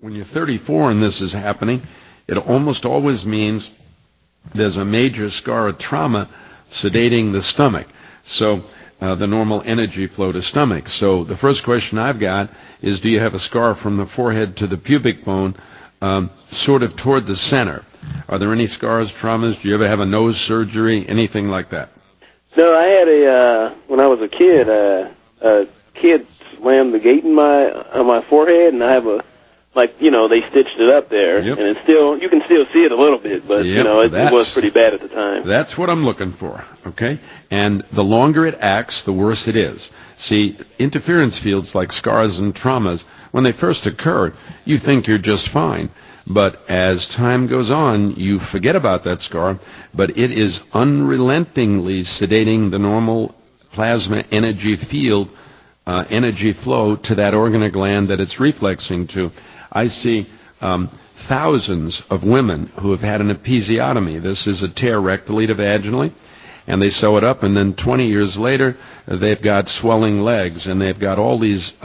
When you're 34 and this is happening, it almost always means there's a major scar of trauma sedating the stomach. So the normal energy flow to stomach. So the first question I've got is, do you have a scar from the forehead to the pubic bone, sort of toward the center? Are there any scars, traumas? Do you ever have a nose surgery, anything like that? No, I had when I was a kid, a kid slammed the gate in on my forehead, and I have they stitched it up there, yep. And it's still, you can still see it a little bit, but, yep, it was pretty bad at the time. That's what I'm looking for, okay? And the longer it acts, the worse it is. See, interference fields like scars and traumas, when they first occur, you think you're just fine. But as time goes on, you forget about that scar, but it is unrelentingly sedating the normal plasma energy field, energy flow to that organ or gland that it's reflexing to. I see thousands of women who have had an episiotomy. This is a tear rectally to vaginally, and they sew it up, and then 20 years later, they've got swelling legs, and they've got all these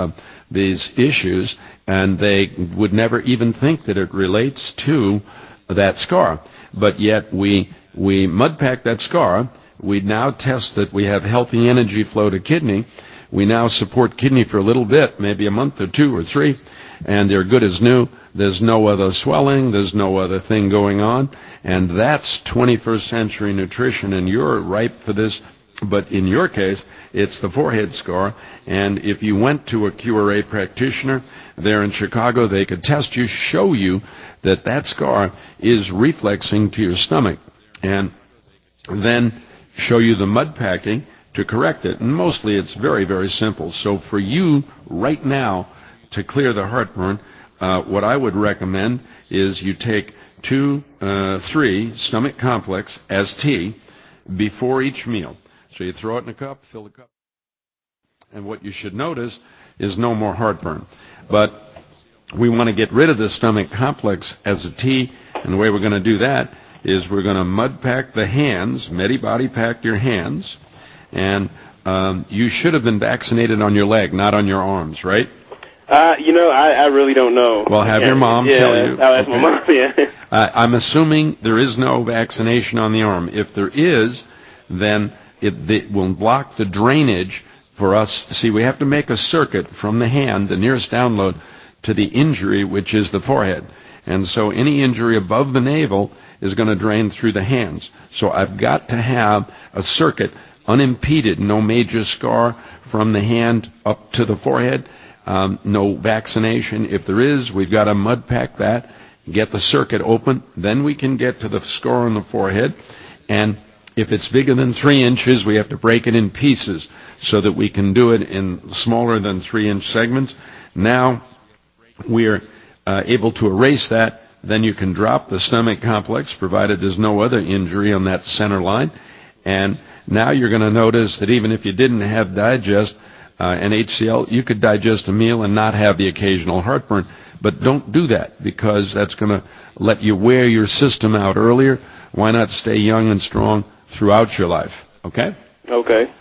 issues, and they would never even think that it relates to that scar. But yet we mud pack that scar. We now test that we have healthy energy flow to kidney. We now support kidney for a little bit, maybe a month or 2 or 3, and they're good as new. There's no other swelling. There's no other thing going on. And that's 21st century nutrition, and you're ripe for this. But in your case, it's the forehead scar. And if you went to a QRA practitioner there in Chicago, they could test you, show you that that scar is reflexing to your stomach, and then show you the mud packing to correct it. And mostly it's very, very simple. So for you right now to clear the heartburn, what I would recommend is you take 2, 3 stomach complex as tea before each meal. So you throw it in a cup, fill the cup. And what you should notice is no more heartburn. But we want to get rid of the stomach complex as a tea, and the way we're going to do that is we're going to mud pack the hands, Medibody pack your hands, and you should have been vaccinated on your leg, not on your arms, right? I really don't know. Well, have your mom tell you. I'll ask my mom, yeah. I'm assuming there is no vaccination on the arm. If there is, then it will block the drainage for us. See, we have to make a circuit from the hand, the nearest download, to the injury, which is the forehead. And so any injury above the navel is going to drain through the hands. So I've got to have a circuit unimpeded, no major scar from the hand up to the forehead, no vaccination. If there is, we've got to mud pack that, get the circuit open, then we can get to the scar on the forehead. And if it's bigger than 3 inches, we have to break it in pieces so that we can do it in smaller than 3-inch segments. Now we're able to erase that. Then you can drop the stomach complex, provided there's no other injury on that center line. And now you're going to notice that even if you didn't have digest and HCl, you could digest a meal and not have the occasional heartburn. But don't do that, because that's going to let you wear your system out earlier. Why not stay young and strong throughout your life? Okay? Okay.